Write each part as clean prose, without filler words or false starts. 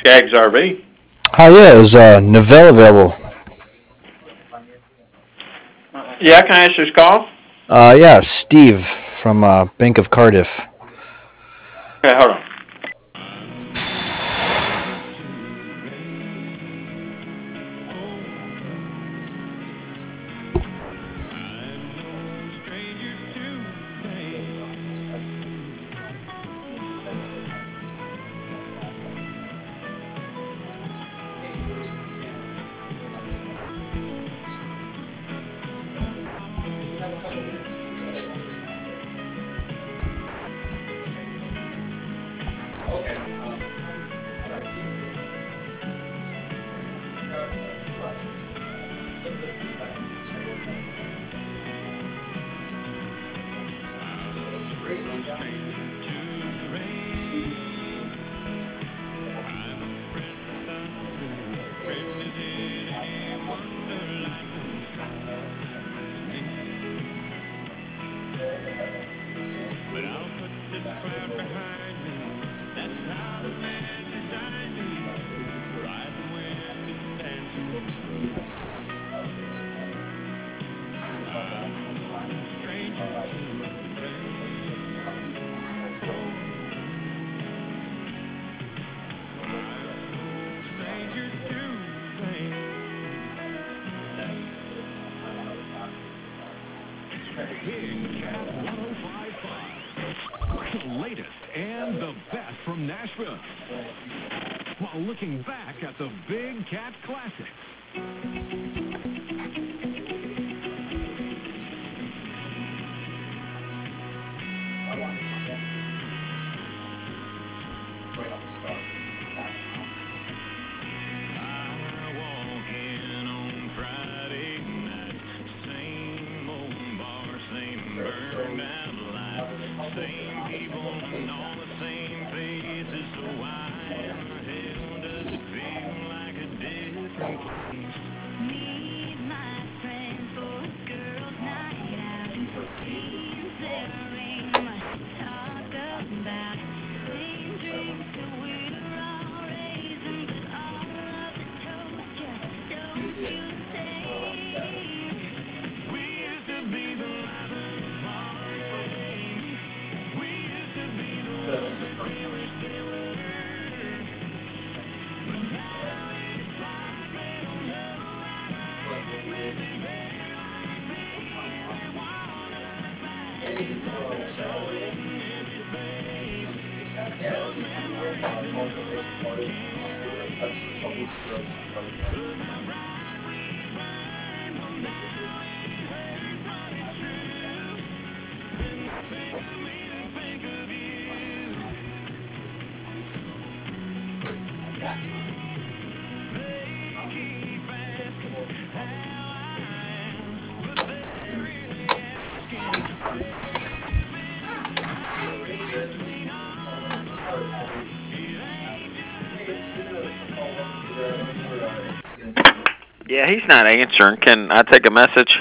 Skaggs RV. Hi, yeah, is Novell available? Yeah, can I ask this call? Yeah, Steve from Bank of Cardiff. Okay, hold on. Big Cat 1055. The latest and the best from Nashville. While looking back at the Big Cat Classics. Yeah, he's not answering. Can I take a message?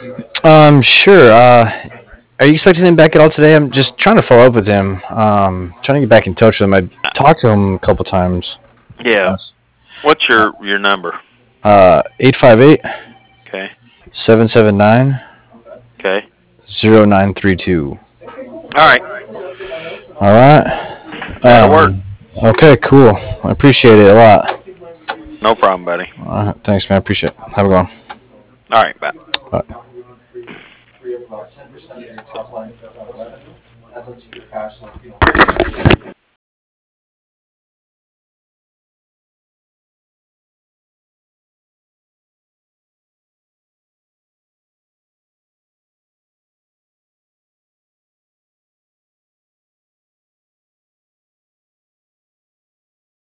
Sure. Are you expecting him back at all today? I'm just trying to follow up with him. Trying to get back in touch with him. I talked to him a couple times. Yeah. What's your number? 858 Okay. 779 Okay. 0932. All right. All right. That'll work. Okay, cool. I appreciate it a lot. No problem, buddy. Thanks, man. I appreciate it. Have a good one. All right. Bye. Bye.